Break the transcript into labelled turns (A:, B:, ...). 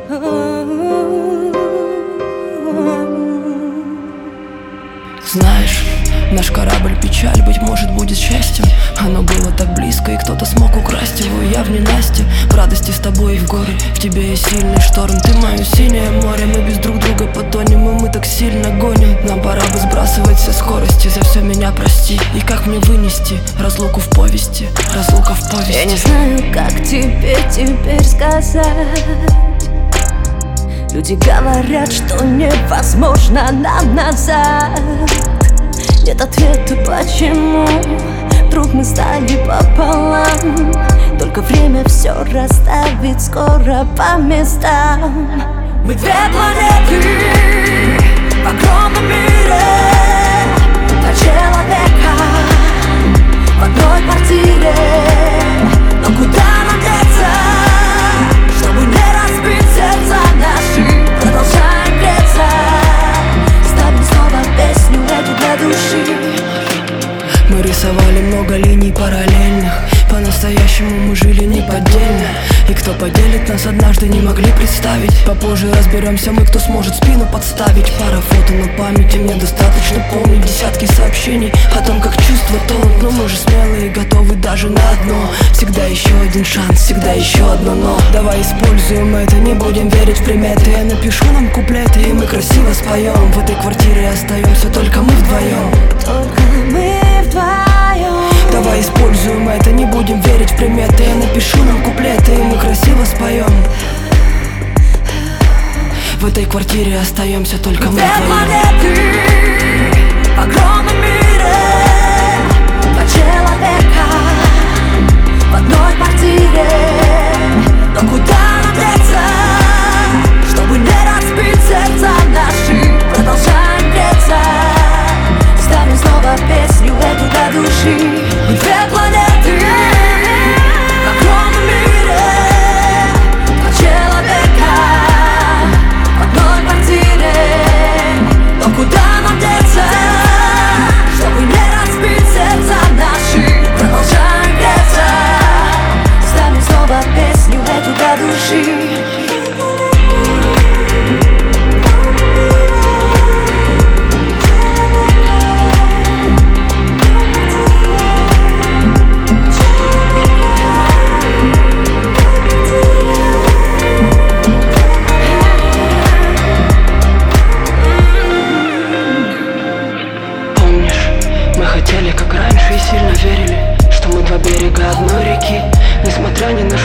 A: Знаешь, наш корабль печаль, быть может, будет счастьем. Оно было так близко, и кто-то смог украсть его. Я в ненастье, в радости с тобой и в горе. В тебе есть сильный шторм, ты мое синее море. Мы без друг друга потонем, и мы так сильно гоним. Нам пора бы сбрасывать все скорости. За все меня прости. И как мне вынести разлуку в повести, разлука в повести.
B: Я не знаю, как тебе теперь сказать. Люди говорят, что невозможно нам назад. Нет ответа, почему вдруг мы стали пополам. Только время все расставит скоро по местам. Мы две планеты в огромном мире, два человека в одной квартире. Но куда нам деться, чтобы не разбить сердца наши? Продолжаем греться, ставим снова песню эту для души.
A: Мы рисовали много линий параллельных. По-настоящему мы жили неподдельно. И кто поделит нас однажды, не могли представить. Попозже разберемся мы, кто сможет спину подставить. Пара фото на памяти, мне достаточно помнить десятки сообщений о том, как чувства тонут. Но мы же смелые и готовы даже на одно. Всегда еще один шанс, всегда еще одно но. Давай используем это, не будем верить в приметы. Я напишу нам куплеты, и мы красиво споем. В этой квартире остаемся только мы вдвоем.
B: Только мы вдвоем.
A: Давай используем это, не будем верить в приметы. Я напишу нам куплеты, и мы красиво споем. В этой квартире остаемся только мы вдвоем.
B: Планеты в огромном мире, два человека в одной квартире. Но куда нам деться, чтобы не разбить сердца наши? Продолжаем греться, ставим снова песню эту для души. Мы две планеты в огромном мире, два человека в одной квартире. Но куда нам деться, чтобы не разбить сердца наши? Продолжаем греться, ставим снова песню эту для души.
A: Как раньше и сильно верили, что мы два берега одной реки. Несмотря ни на